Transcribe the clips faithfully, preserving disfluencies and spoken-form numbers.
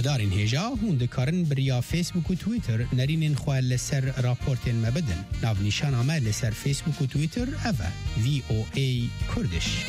هدارین هجا هون دکارن بریا فیسبوک و تویتر نرینین خواه لسر راپورتین مبدن ناو نیشان آمه لسر فیسبوک و تویتر اوه وی او ای کردش.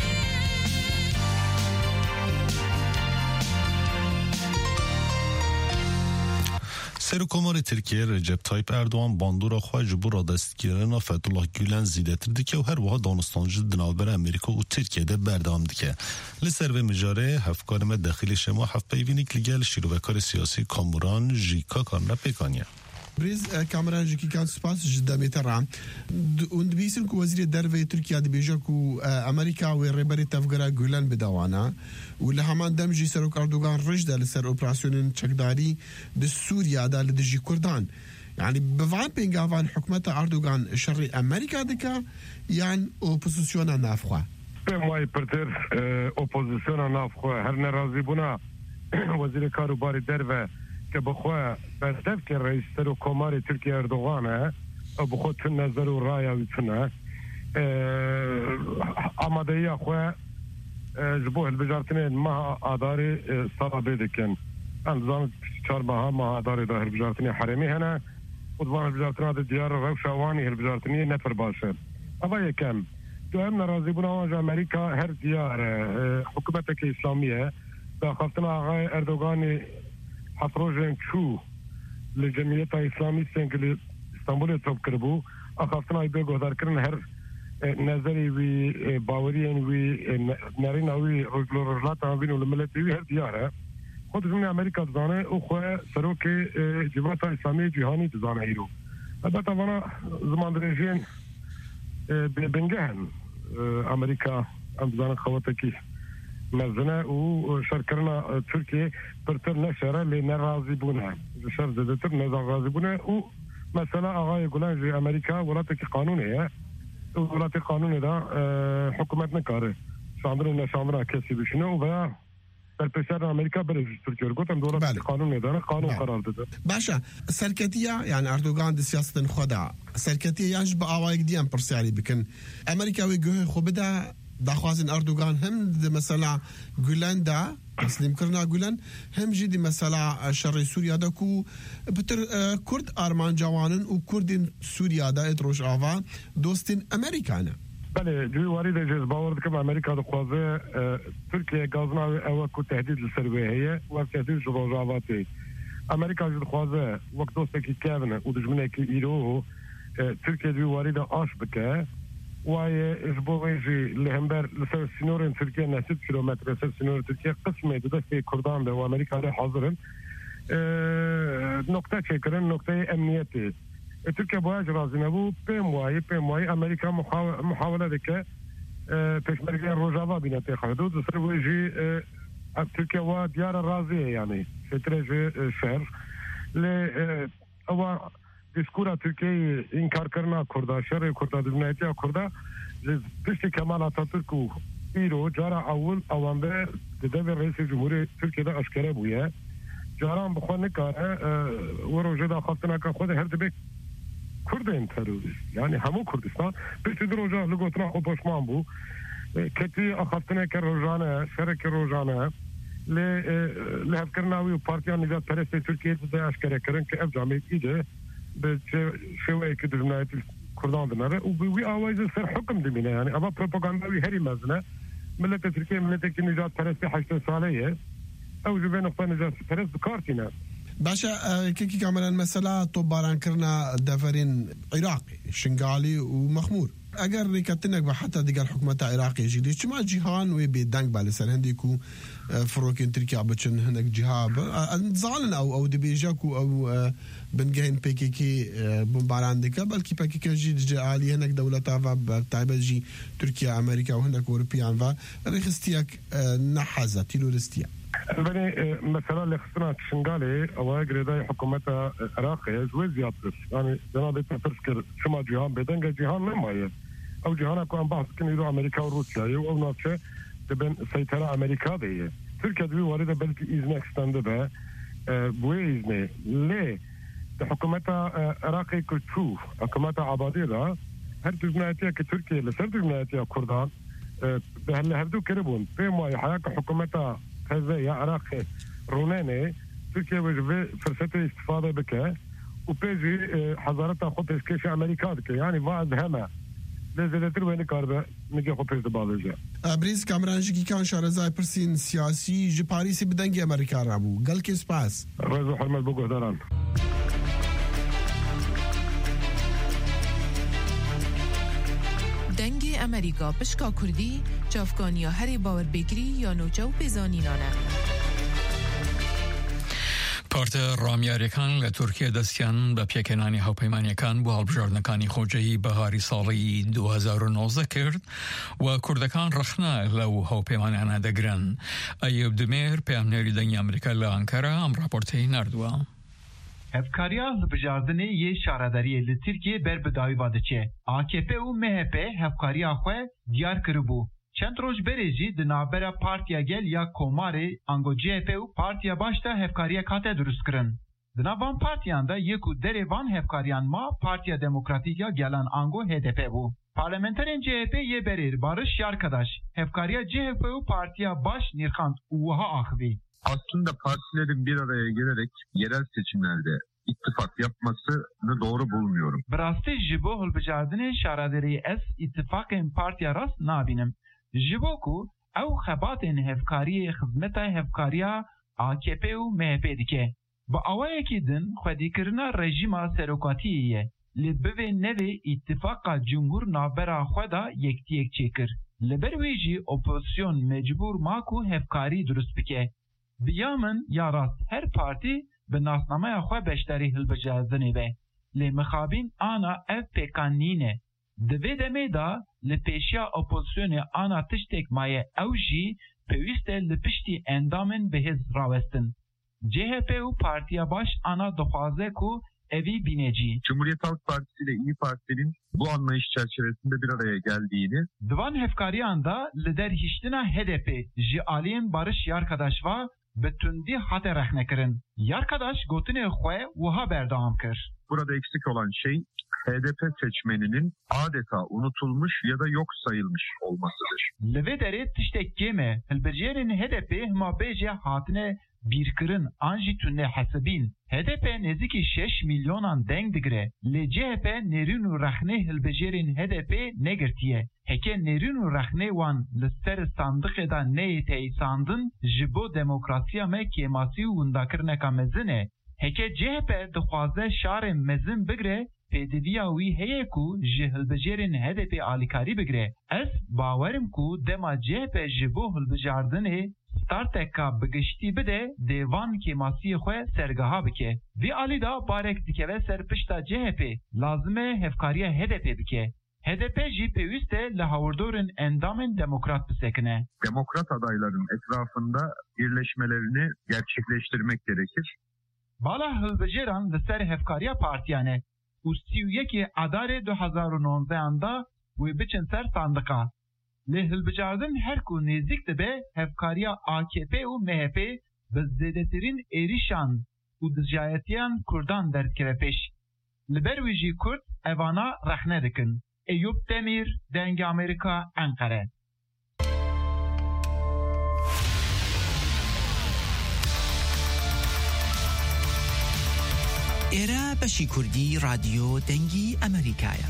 سرکومار ترکیه رجب تایپ اردوان باندورا خواه جبورا دستگیرنا فتولاه گولن زیدتر دکه و هر وها دانستانجی دنالبر امریکا و ترکیه ده بردام دکه لسر و مجاره هفکارم داخلی شما هفت پیوینیک لگل شیروکار سیاسی کاموران جیکا کارنا پیکانیه بريز كاميران جيكي كان سباس جدا ميترا وند بيسن كو وزير الدرفه تركيا دي بيجاكو امريكا وريبري تفغرا غولان بدوانا ولا همان دمجي سروك اردوغان رجدا لسر اوبراسيون تشكداري بسوريا دا لدجي كردان يعني بفعل بينغافان حكومه اردوغان شري امريكا دكا يعني اوبوزيسيون نافخوا بمواي برتر اوبوزيسيون نافخوا هر نرازي بنا وزير كاروباري درفه که بخواه بردف که رئیس سر و کمار ترکیه اردوغانه بخواه تن نظر و رای و تنه آماده ای خواه جبوه البجارتنه ماه آداری سالا بیدکن انزان چار ماه ماه آداری ده البجارتنه حرمی هنه ودوان البجارتنه ده دیار روش اوانی البجارتنه نفر باشه اما یکم تو هم نرازی بنا واجه امریکا هر دیار حکومت که اسلامیه دا خواستنا آقای اردوغانی حفروجن شو لجمعية الإسلامية سنجل اسطنبول توب كربو أخافتنا يبقوا دار كرن هر نظري وي باوريين وي نارين وي رجل رجلات عامين والملت وي هر ديارة خود من أمريكا تزانه أخوة سروك جماعة الإسلامية جهاني تزانه هيرو هذا طبعا زمان درجين بنجهن أمريكا أم تزانه خواتكي مزنه و شرکرنا ترکیه برتر نشره لی نرازی بونه شر زدتر نرازی بونه و مثلا آقای گلان جی امریکا ولات که قانونه ولات قانونه دا حکومت نکاره شاندر نشاندر کسی بشینه و بیا در پسر امریکا بره ترکیه گفتم دولت قانون نداره قانون قرار داده باشا سرکتیه يعني اردوغان د سیاست خدا سرکتیه یعنی با آوای دیام پرسیاری بکن امریکا وی گوه خو بدا داخوازن اردوغان هم د مثلا گولان دا تسلیم کرنا گولان هم جدي مثلا شر سوريا دا کو بتر كرد ارمان جوانن و كردين سوريا دا اتروش آوا دوستين امريكانا بله جو وارد جز باورد كم امريكا دا خوازه تركيا غازنا او کو تهديد للسرويه هي و تهديد جروجاواتي امريكا جز خوازه وقت دوستك كيفن و دجمنك ايرو تركيا جو وارد اش بك وای اسبوعی لهمبر لسر سنور ترکیه نصد کیلومتر لسر سنور ترکیه قسمه دو دسته کردان و امریکا ده حاضرن نقطه چکرن نقطه امنیتی ترکیه باید رازی نبو پیم وای پیم وای امریکا محاوله دکه پشمرگی روجاوا بینته خردو دسر ویجی ترکیه و دیار رازیه یعنی فترج شهر لی او دیسکورا ترکیه انکار کرنا کرده شر کرده دنیتی کرده پشت کمال آتاتورک و ایرو جارا اول اوانده دده رئیس جمهوری ترکیه ده اشکره بویه جارا هم بخواه نکاره و روژه ده خواستنا که خود هر دبه کرده این تروریست یعنی همون کردستان پشت در روژه لگوتنا خود پشمان بو کتی خواستنا که روژانه شرک روژانه لی هف کرناوی و پارتیان نجات پرست ترکیه ده اشکره کرن که اف جامعه ایده به شوی که دنیای کردان دناره و وی آواز سر حکم دمینه یعنی اما پروپاگانداوی هری مزنه ملت ترکیه ملت که نجات پرست هشت ساله او جبه نقطه نجات پرست بکارتینه باشا كيكي كاملا مسألة طباران كرنا دفرين عراقي شنغالي ومخمور اگر ريكتنك بحتى ديك الحكومة عراقي جديد شما جيهان وبيدنك بالسر هنديكو فروكين تركيا بچن هناك جهاب زعلن او او دبيجاكو او بنجهن بيكيكي بمباران ديكا بلكي بيكيكي جي جالي هناك دولتا بتايبه جي تركيا امريكا وهناك اوروبيان فا ريخستياك نحازة تيلورستيا بني مثلا اللي خصنا شنغالي او غريداي حكومه عراقيه زوي زيادة يعني جناب تفكر شما جهان بدنجا جهان لما او جهان اكو ان بحث كن يرو امريكا وروسيا او ناتشه تبن سيطره امريكا دي تركيا دوي وارده بلكي اذن اكستند به بوي اذن ليه حكومه عراقي كتشوف حكومه عباديه هر دجناتيه كتركيا لسر دجناتيه كردان هل هردو كربون بما يحياك حكومه هذا يا عراق روناني Türkiye ve fırsatı istifade bike و پیجی حضارت خود پیشکش امریکا که یعنی واحد همه لذتر و نکاربه نگه خود پیش دبالوجه. ابریز کامرانجی کی کان شارزای پرسین سیاسی ج پاریس بدنگ امریکا رابو گل کس پاس. رضا حرمت بگو دارن. دنگ امریکا پشکا کردی جافگانیا هری باور بگیری یا نوچو بزانینانه. پارت رامیاریکان ل ترکیه دستیان به پیکانانی هاوپەیمانیەکان بۆ هەڵبژاردنەکانی خۆجەیی بەهاری ساڵی دو هزار و نۆزدە کرد و کوردەکان ڕخنە لەو هاوپەیمانیانە دەگرن. ئەیوب دمێر پەیامنێری دەنگی ئەمریکا لە ئەنکارا ئەم راپۆرتەی نردووە. Hevkariya hılbijardinê yê şaredariyê li Tirkiye ber bi dawî diçe. A K P û M H P hevkariya xwe diyar kiribû. Çend roj berê jî di navbera Partiya Gel ya Komarê ango C H P û Partiya Baş da hevkariya kate durust kirin. Di nav van partiyan da yek û derê van hevkariyan ma Partiya Demokratîk ya Gelan ango H D P bû. Parlamenterên C H P yê berê Barış Yarkadaş hevkariya C H P û Partiya Baş nîrxand û wiha axivî. Aslında partilerin bir araya gelerek yerel seçimlerde ittifak yapmasını doğru bulmuyorum. Birastî ji bo hilbijardinê şaredariyê ez ittifakên Partiya Rast nabînim. Ji bo ku ew xebatên hevkariyê xizmeta hevkariya A K P û M H P dike. Bi awayekî din xwedîkirina rejîma serokatiyê ye. Li bivê nevê ittifaka Cumhur navbera xwe da yektiyek çêkir. Li ber wê jî opozisyon mecbûr ma ku hevkarî durust bike. Biya min ya rast her partî bi nasnameya xwe beşdarî hilbijardinê be. Lê mixabîn ana ev pêkan nîne. Di vê demê da li pêşiya opozisyonê ana tiştek maye ew jî pêwîst e li piştî endamên bihêz rawestin. C H P û Partiya Baş ana dixwaze ku evî bînecî. Cumhuriyet Halk Partisi ile İYİ Parti'nin bu anlayış çerçevesinde bir araya geldiğini. Divan hevkariyan da li derhiştina H D P ji aliyên Barış Yarkadaş va bi tundî hate rexnekirin. Yarkadaş gotinê xwe wiha berdewam kir. Burada eksik olan şey H D P seçmeninin adeta unutulmuş ya da yok sayılmış olmasıdır. Li vê derê tiştek kêm hilbijêrên H D P hima bêje hatine bîrkirin an jî tune hesibîn. H D P nêzîkî şeş milyonan deng digire. Lê C H P nêrîn û rexnê hilbijêrên H D P negirtiye. Heke nêrîn û rexnê wan li ser sandiqê da neyê teyîsandin ji bo demokrasiya me kêmasî û windakirneka mezin e. Heke C H P dixwaze şarên mezin bigire pêdiviya wî heye ku ji hilbijêrên H D P alîkarî bigire. Ez bawerim ku dema C H P ji bo hilbijardinê starteka bigiştî bide dêvan kêmasiyê xwe sergeha bike. Vî alî da barek dikeve ser pişta C H P lazim e hevkariya H D P bike. H D P jî pêwîst e li hawardorên endamên demokrat bisekine. Demokrat adayların etrafında birleşmelerini gerçekleştirmek gerekir. Bala hilbijêran li ser hevkariya partiyan e û sî û yekê Adarê du hezar û nonzeyan da wê biçin ser sandiqa. Lê hilbijardin her ku nêzik dibe hevkariya A K P û M H P bi zêdetirîn êrişan û dijayetiyan Kurdan derdkeve pêş. Li ber wî jî Kurd evana rexne dikin. Eyüp Demir, Denge Amerika, Ankara. ئێرە بەشی کوردی رادیۆ دەنگی ئەمریکایە.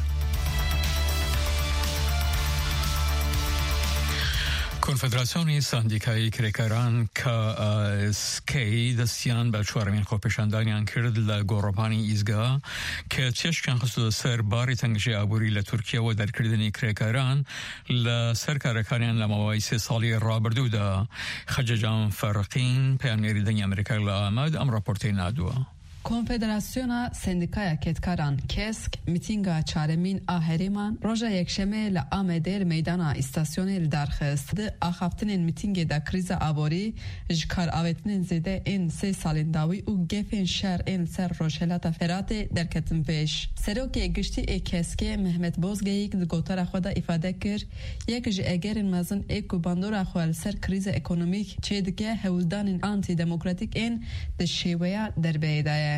کنفدراسیۆنی ساندیکایی کرێکەران کە ئێسکەی دەستیان بە چوارەمین خۆپێشاندانیان کرد لە گۆڕەپانی ئیزگا کە چێشکیان خستووە سەر باری تەنگژی ئابووری لە تورکیەوە دەرکردنی کرێکەران لە سەر کارەکانیان لە ماوەی سێ ساڵی ڕابردوودا. خەجەجان فەرقین پەیامنێری دەنگی ئەمریکا لە ئامەد ئەم راپۆرتەی نادووە. Konfederasyona Sendikaya Ketkaran Kesk mitinga çaremîn a herêman roja yekşemê li Amedê li meydana îstasyonê li darxist. Di axaftinên mitingê de krîza aborî ji karavetinên zêde ên sê salên dawî û gefên şer ên li ser Rojhilata Feratê derketin pêş. Serokê giştî ê Keskê Mehmet Bozgeyik di gotara xwe de îfade kir yek ji egerên mezin ê ku bandora xwe li ser krîza ekonomîk çê dike hewldanên antîdemokratîk ên di şêweya derbeyê de ye.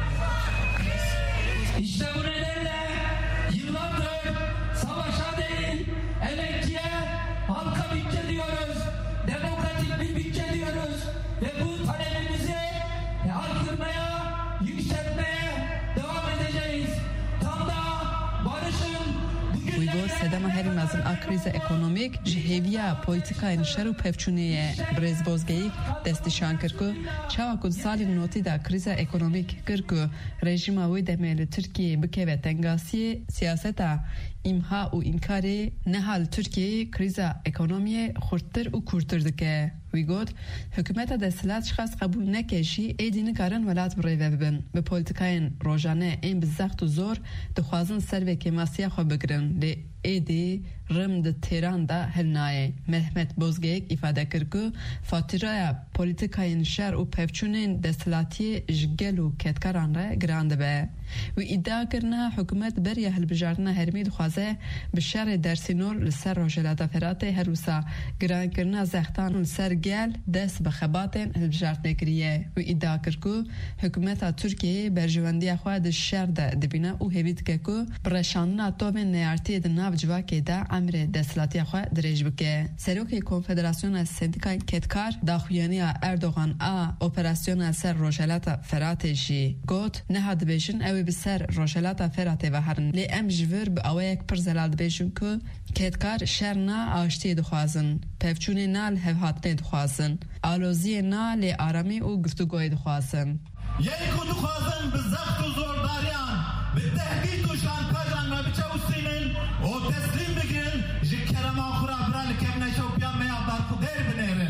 İşte bu nedenle yıllardır savaşa değil emekçiye, halka bütçe diyoruz, demokratik bir bütçe diyoruz ve bu talebimizi سدم هری مزن آکریز اکونومیک جهویه پولیتیکای نشر و پفچونیه برزبازگی دستشان کرد چه وقت سال نوتی دا کریز اکونومیک کرد رژیم وی دمیل ترکیه بکه تنگاسی سیاستا امها و انکاری نهال ترکیه کریز اکونومی خورتر و کورتر دکه وی گفت حکومت دستلات شخص قبول نکشی ایدی نکارن ولات بریوه ببن به پولیتیکاین روزانه این بزخت و زور دخوازن سر که ماسیا خو بگرن لی ایدی رم د تهران دا هلنای محمد بوزگیک ifade کرد فاتورای پولیتیکاین شهر و پفچونین دستلاتی جگل و کتکاران را گرانده به و ادعا کرنا حکومت بریه هلبجارنا هرمید خوازه به شهر درسینور لسر روشلاتا فرات هروسا گران کرنا زختان لسر گل دست به خباتن هلبجارت نکریه و ادعا کرد حکومت ترکیه برجواندی خواه شهر دا دبینا و هوید که که برشاننا توبن نیارتی دناو جواکی دا امر دستلاتی خواه درج بکه سروکی کنفدراسیون سندیکای کتکار داخویانی اردوغان آ اپراسیون سر روشلاتا فراتشی گوت نهاد بیشن اوی بسر روشلاتا فراته و هرن لی ام جور به اوی یک پر زلال بیشن که کتکار شر نا آشتی دخوازن پفچونی نال هفهاتنی دخوازن آلوزی نا لی آرامی و گفتگوی دخوازن یکو دخوازن به زخت و زورداریان به تحقیق و شانتاجان و بچه و سینن و تسلیم بگیرن جی کرم آخورا برال کم نشو بیا میا برخو دیر بنیرن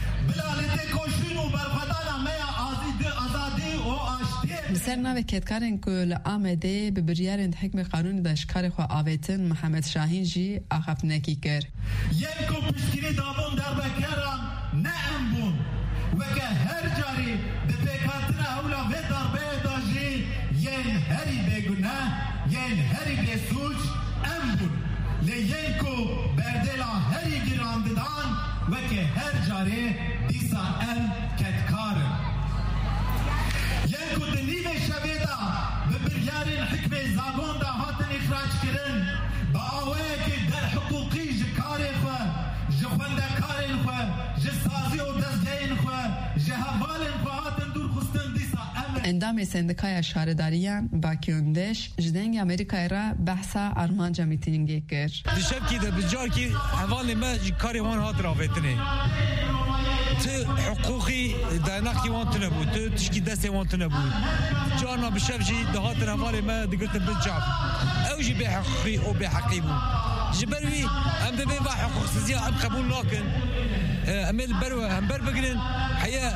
بلالیت کوشین و برخدانا میا آزادی و آشتی بسر ناو کتکارن که لآمده به بریارند حکم قانون داشکار خو آویتن محمد شاهین جی آخف نکی کر یکو پشکینی دابون در بکرم نه امبون وکه هر جاری ده پیکاتنا اولا و دربه داجی ین هری بگونه ین هری بسوچ امبون لیکو بردلا هری گرانددان وکه هر جاری دیسا ام کتکارن یکو دنیو شویدا به بریارین حکم زاگون دا هاتن اخراج کرن با آوه که در حقوقی جکاری خواه جخونده کارین خواه جسازی و دزگین خواه جهوالین خواه هاتن دور خستن دیسا ام اندام سندکای شهرداریان باکیوندش جدنگ امریکای را بحثا آرمانجا میتینگی کر دیشب کی ده بجار کی حوالی ما کاری وان هات راویتنه تو حقوقی دانقی وان تنبود تو تشکی دستی وان تنبود جانا بشب جی دهاتن حوالی ما دگرتن بجاب او جی به حقوقی او به حقی بود جبروی ام ببین با حقوق سزیا ام قبول ناکن ام البرو هم بر بگرن حیا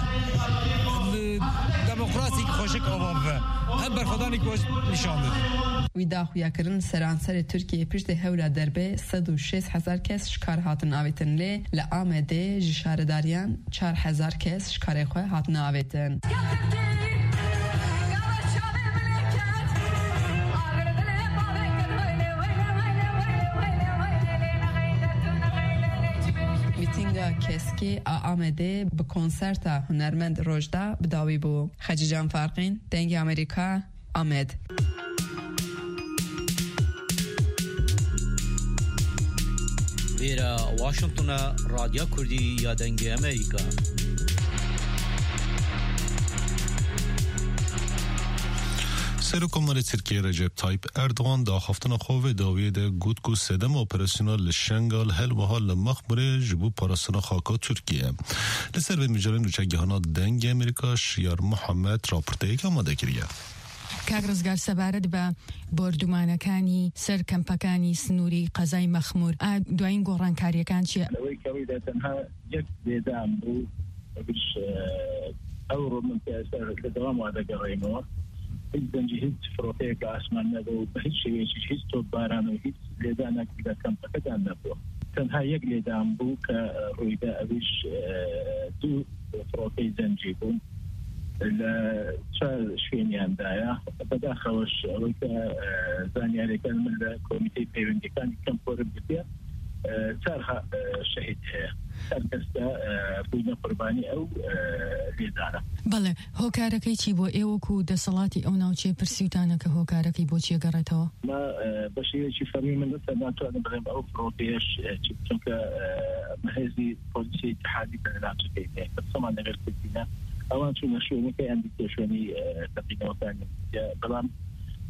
دموکراسی که خوشک آوابه هم بر خدا نکوش نشان داد وی داخویا کرن سرانسر ترکیه پشت هولا دربه صد و شش هزار کس شکار هاتن آویتن لی لآمده جشارداریان چار هزار کس شکار خواه هاتن آویتن میتینگا کسکی آمده به کنسرت هنرمند روجدا بداوی بو خجیجان فارقین دنگ امریکا آمد ویرا واشنطن رادیو کردی یا دنگ امریکا سرکمر ترکیه رجب تایپ اردوغان دا هفتن خواه داویه ده گود کو سدم اپراسیونال لشنگال هل و حال مخبره جبو پاراسنا خاکا ترکیه لسر به مجرم نوچگهانا دنگ امریکا شیار محمد راپورته که آماده کریه کاغرزگار سەبارەت بە بۆردومانەکانی سەر کەمپەکانی سنووری قەزای مەخمور دوایین گۆڕانکاریەکان چییە؟ لەوەی کەوەیدا تەنها یەک بێدام بوو ئەو ڕۆمنتەسەر لە دەوام وا دەگەڕێنەوە هیچ دەنجی هیچ فڕۆکەیەک ئاسمان نەبوو بە هیچ شێوەیەکی هیچ تۆپباران و هیچ لێدانێکی لە کەمپەکەدان نەبووە تەنها یەک لێدام بوو کە ڕوویدا ئەویش دوو فڕۆکەی زەنجی بوون لە چوار شوێنیاندایە بەداخەوەش ئەوەی کە زانیاریەکان من لە کۆمیتەی پەیوەندیەکانی کەمپۆرم بێ چار شەهید هەیە هەر کەسدا بووینە قوربانی ئەو لێدانە. بەڵێ هۆکارەکەی چی بۆ ئێوەک و دەسەڵاتی ئەو ناوچەی پرسیوتانە کە هۆکارەکەی بۆ چیە گەڕێتەوە؟ ما بە شێوەیەکی فەرمی من لەسەر ناتوانم بڵێم ئەو فڕۆکەیەش چونکە مەهێزی پۆلیسی اتحادی بەناوچەکەی هەیە بەسەمان لەگەڵ کردینە ئەوان چوونە شوێنەکەی ئەندی شوێنی تەقینەوەکانی بەڵام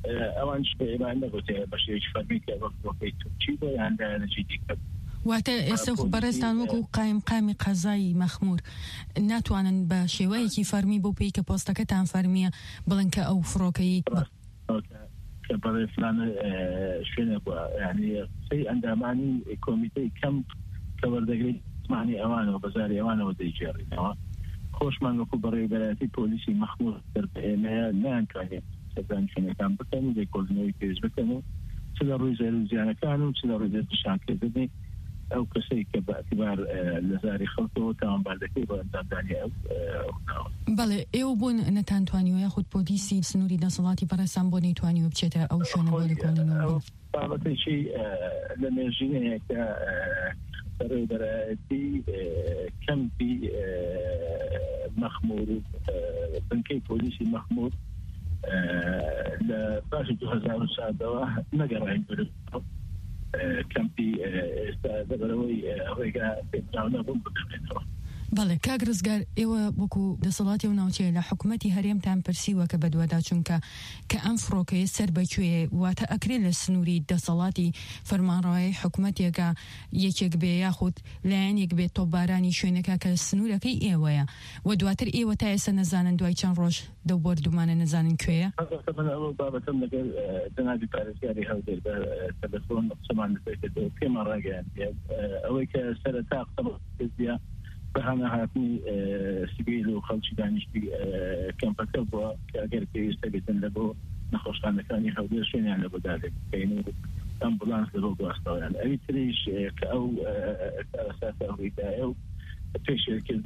ئەوان شێمان نەگوتێ بەشێک فەرمی کە وەکوەکەی تورکی بۆ یان لایەنەکی دیکە واتە ئێستا بەڕێستان وەکو قایم قامی قەزایی مەخموور ناتوانن بە شێوەیەکی فەرمی بۆ پێی کە پۆستەکەتان فەرمیە بڵن کە ئەو فڕۆکەی کە بەڵێ فلانە شوێنە بووە یعنی قسەی ئەندامانی کۆمیتەی کەم کە وەردەگرێت زمانی ئەوانەوە بەزاری ئەوانەوە دەیگێڕینەوە خۆشمان وەکو بەڕێوەبەرەتی پۆلیسی مەخموور دەربەهێنەیە نانتوانێت سەردانی شوێنەکان بکەن و لێکۆڵینەوەی پێویست بکەن و چ لە ڕووی زێرزیانەکان و چ لە ڕووی دەستنیشانکردنی ئەو کەسەی کە بەعتیبار لە زاری خەڵکەوە تاوانباردەکەی بۆ ئەنجامدانی ئەو بەڵێ ئێوە بۆن نەتانتوانیوە یاخود پۆلیسی سنووری دەسەڵاتی بەڕێستان بۆ نەیتوانیوە بچێتە ئەو شوێنە بۆ لێکۆڵینەوە بابەتێکی لە مێژینەیە کە بەڕێوەبەرەتی کەمپی مەخموور و بنکەی پۆلیسی مەخموور لە باشی دو هەزار و چواردەوە نەگەڕاین بردەوە کەمپی ئێستا دەبەرەوەی ڕێگا پێدراونە بووم بکەمێنەوە بەڵێ کاک ڕزگار ئێوە وەکو دەسەڵاتی و ناوچەیە لە حکوومەتی هەرێمتان پرسیوە کە بەدووادا چونکە کە ئەم فڕۆکەیە سەر بەکوێ واتە ئەکرێت لە سنووری دەسەڵاتی فەرمانڕەوایی حکوومەتێکە یەکێک بێ یاخود لایەنێک بێت تۆپبارانی شوێنەکە کە سنوورەکەی ئێوەیە و دواتر ئێوە تا ئێستا نەزانن دوای چەند ڕۆژ دەو بردومانە نەزانن کوێیە ئەوە بابەتم لەگەڵ جەنابی پارێزگاری هەولێر بە تەلەفۆن قسەمان لەکردەوە پێمان ڕاگەیان ئەوەی کە سەرەتا قسەمان کردیە بەهانە هاتنی سیبیل و خەڵکی دانیشتی کەمپەکە بووە کە ئەگەر پێویستە بێتن لە بۆ نەخۆشخانەکانی هەولێر شوێنیان لە بۆ دادێکین و ئەمبولانس لە بۆ گواستەوەیان ئەوی تریش کە ئەو ئەساسە ئەوەیدایە و پێشێرکرد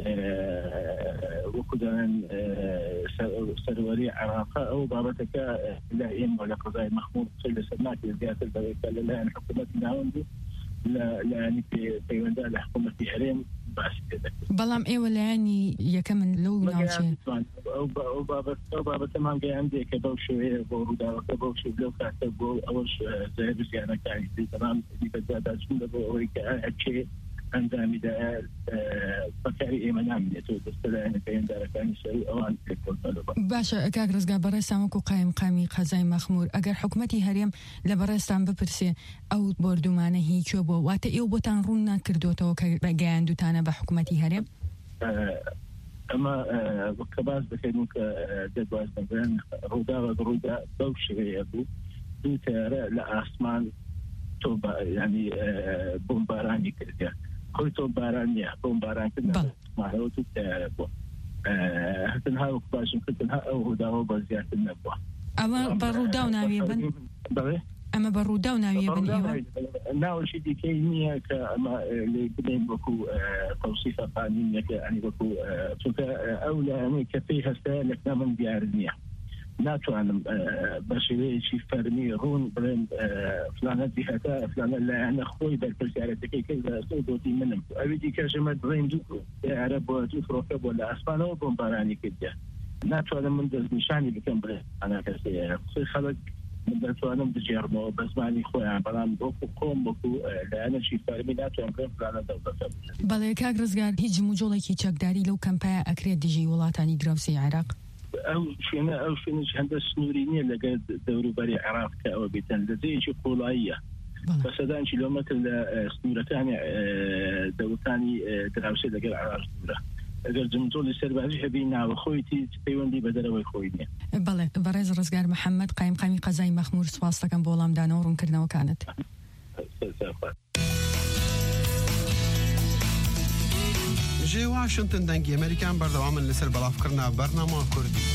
وەکو دەڵێن سەروەری عێراق ئەو بابەتەکە لە ئێمە لە قەزای مەخموور لەسەر ناکرێت زیاتر بەوەیکە لەلایەن حکوومەتی ناوەندی لایەنی پەیوەندە لە حکوومەتی هەرێم باسی پێ دەکرێت بەڵام ئێوە لایەنی یەکەمن لەو ناوچێ ئەو بابەتەمان گەیاندێ کە بەو شێوەیە بۆ ڕووداوەکە بەو شێو لەو کاتە بۆ ئەوەش زەهێرزیانەکانی بەڵام بەجاداچون بۆ ئەوەی کە ئەچێ ئەنجامیدا بەکاری ئێمە نامێتەوە دەستە لایەنەکەیەندارەکانی سەری ئەوان باشە کاک ڕزگار بەڕێستان وەکو قایم قامی قەزای مەخموور ئەگەر حکوومەتی هەرێم لە بەڕێستان بپرسێ ئەو بردومانە هیچ بۆ واتە ئێوە بۆتان ڕوون ناکردوێتەوە کە گەیاندوتانە بە حکوومەتی هەرێم ئەمە کە باس دەکەین و کە دەدواز دەبێن ڕووداوە ڕوودا بەو شێوەیە بوو دوو تیارە لە ئاسمان تۆ ینی بۆمبارانی کردیا خۆی تۆ بارانیە بۆمبارانکردن ماهەوە تو تیارە بووە هەتەنها وەکو باشم کردنها ئەو ڕووداوە بە زیاتر نەبووە ئەمە بە ڕوودا و ناویە بن ئەمە بە ڕوودا و ناویە بن ناوەشی دیکەی نییە کە ئەمە لێ بدەین وەکو تەوسیفە قانونیەکە ئەنی وەکو چونکە ئەو لایەنەی کە پێی هەستە لەکنا من دیار نییە ناتوانم بە شێوەیەکی فەرمی ڕوون بڵێن فلانە دیهەتە فلانە لایەنە خۆی بەرپرسیارەتەکەی کرد لە دۆتی منم ئەوی دیکەژەمە بڵێن دوو یارە بۆ دوو فڕۆکە بۆ لە ئاسمانەوە بۆمبارانی کردیا ناتوانم من دەستنیشانی بکەم بڵێ ئەنا کەسەیە قسەی خەڵک من دەتوانم بجێڕمەوە بە زمانی خۆیان بەڵام وەکو قۆم وەکو لایەنەکی فەرمی ناتوان بڵێم فلانە دەوڵەتە بەڵێ کاک ڕزگار هیچ جموجۆڵێکی چەکداری لەو کەمپایە ئەکرێت دژی وڵاتانی دراوسەی عێراق ئەو شوێنە ئەو شوێنش هەندە سنووری نییە لەگەر دەوروبەری عێراق کە ئەوە بێتەن لە جێیەکی قوڵاییە بە سەدان کیلۆمەتر لە سنوورەکانی دەوڵەتانی دراوسێ لەگەر عێراق دوورە ئەگەر جمجۆڵی سەربازی هەبی ناوە خۆیتی پەیوەندی بە دەرەوەی خۆی نییە بەڵێ بەڕێز ڕزگار محەممەد قایم قامی قەزای مەخموور سوپاس دەکەم بۆ وەڵامدانەوە ڕوونکردنەوەکانت جێ واشنتن دەنگی ئەمریکان بەردەوامن لەسەر بەڵافکردنا بەرنامە کوردی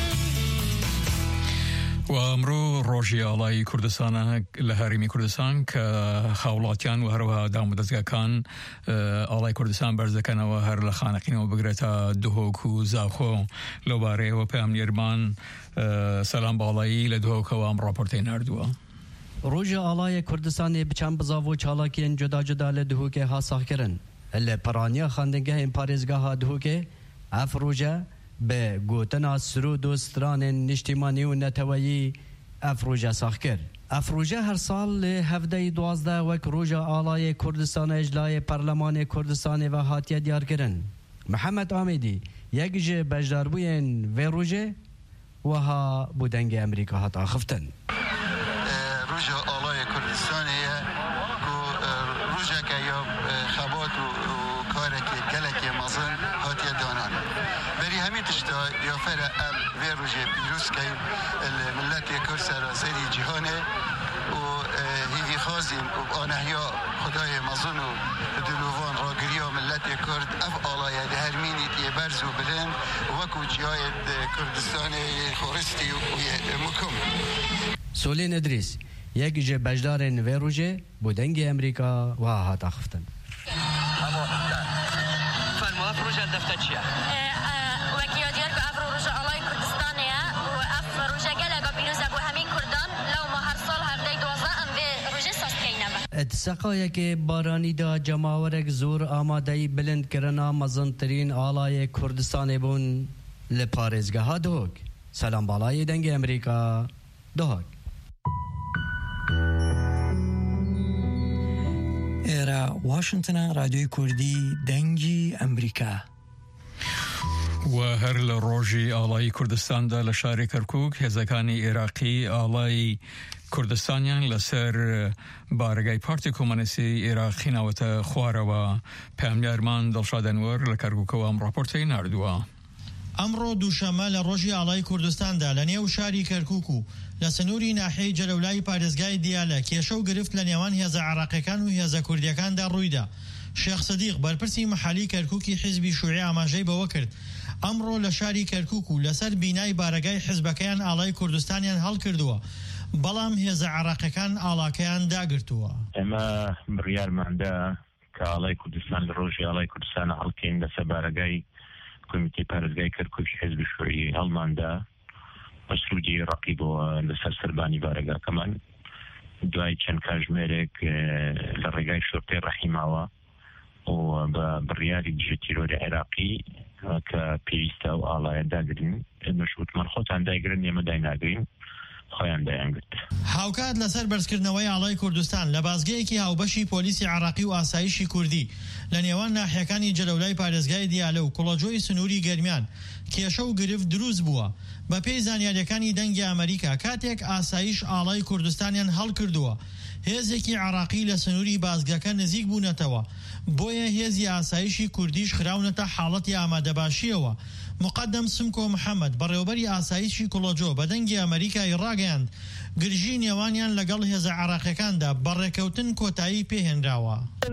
و ئەمڕۆ ڕۆژی ئاڵای کوردستانە لە هەرێمی کوردستان کە خاوڵاتیان و هەروەها دامودەستگاکان ئاڵای کوردستان بەرزەکەنەوە هەر لە خانەقینەوە بگرێتە دهۆک و زاخۆ لەوبارەیەوە پێم نێرمان سەلام باڵایی لە دهۆکەوە ئەم ڕاپۆرتەی نردووە ڕۆژی ئاڵای کوردستانی بچەند بزاڤ و چالاکیان جدا جدا لە دهۆکێ هاساخکردن لە پەرانیە خاندنگەهên پارێزگاها دهۆکێ ئەف ڕۆژە به گوتنا سرود و ستران نیشتیمانی و نتوایی افروجه ساخ کرد. افروجه هر سال هفته دوازده وک روژا آلای کردستان اجلای پارلمان کردستان و هاتیه دیار کرن. محمد آمیدی یک جه بجداربوین و روژه و وها بودنگ امریکا هات خفتن روجا آلای کردستانیه کو روجا که یا خبات و کارکی گلکی مازن هاتی دانان بری همین تشتا یا فر ام و روجا پیروز که الملت کرد سراسری جهانه و هیوی خازیم و آنهیا خدای مازن و دلوان راگریا ملت کرد اف آلای دهرمینی تی برز و بلند وکو جای کردستان خورستی و مکم سولین ادریس یکی جه بجدار نویروژه بودنگ امریکا و هات خفتن فرما افروژه دفته چیه؟ وکی دیار که افروژه آلای کردستانیه و افروژه گلگا پیروزه بو همین کردان لو ما هر سال هفته دوازده ام به روژه ساست کینمه اتساقای که بارانی دا جماورک زور آمادهی بلند کرنا مزنترین آلای کردستانی بون لپارزگاه ها دوگ سلام بالای دنگ امریکا دوگ ایرا واشنطن رادیوی کردی دنگی امریکا و هر لروجی آلای کردستان دا لشاری کرکوک هزکانی عراقی آلای کردستانیان لسر بارگای پارتی کمونیستی عراقی نوت خواره و پیامبرمان دلشادنور لکرکوک و ام راپورتی نردوه ئەمڕۆ دووشەمە لە ڕۆژی ئاڵای کوردستاندا لە نێو شاری کەرکووک و لە سنووری ناحیەی جەلەولای پارێزگای دیالە کێشە و گرفت لە نێوان هێزە عێراقیەکان و هێزە کوردیەکاندا ڕوویدا. شێخ سەدیق بەرپرسی مەحەلی کەرکووکی حیزبی شووعی ئاماژەی بەوە کرد ئەمڕۆ لە شاری کەرکووک و لەسەر بینای بارگای حیزبەکەیان ئاڵای کوردستانیان هەڵکردووە، بەڵام هێزە عێراقیەکان ئاڵاکەیان داگرتووە. ئێمە بڕیارماندا کە ئاڵای کوردستان لە ڕۆژی ئاڵای کوردستانە هەڵکەین لەسەر بارگای کمیتی پارێزگای کەرکووک حیزبی شووعی هەڵماندا بەسرودی ڕەقیبەوە لەسەر سەربانی بارگاکەمان دوای چەند کاتژمێرێک لە ڕێگای شۆرتەی ڕەحیماوە و بە بڕیاری دژە تیرۆری عێراقی کە پێویستە و ئاڵایە داگرین ئێمەش وتمان خۆتان دایگرن ئێمە دایناگرین خۆیان دایانگرت. هاوکات لەسەر بەرزکردنەوەی ئاڵای کوردستان لە بازگەیەکی هاوبەشی پۆلیسی عێراقی و ئاسایشی کوردی لە نێوان ناحیەکانی جەلەولای پارێزگای دیالە و کوڵەجۆی سنووری گەرمیان کێشە و گرفت دروست بووە. بە پێی زانیاریەکانی دەنگی ئەمریکا کاتێک ئاسایش ئاڵای کوردستانیان هەڵکردووە هێزێکی عێراقی لە سنووری بازگەکە نزیک بوونەتەوە، بۆیە هێزی ئاسایشی کوردیش خراونەتە حاڵەتی ئامادەباشیەوە. مقدم سمکۆ محەممەد بەڕێوەبەری ئاسایشی کوڵەجۆ بە دەنگی ئەمریکای ڕاگەیاند گرژی نێوانیان لەگەڵ هێزە عێراقیەکاندا بەڕێکەوتن کۆتایی پێهێنراوە.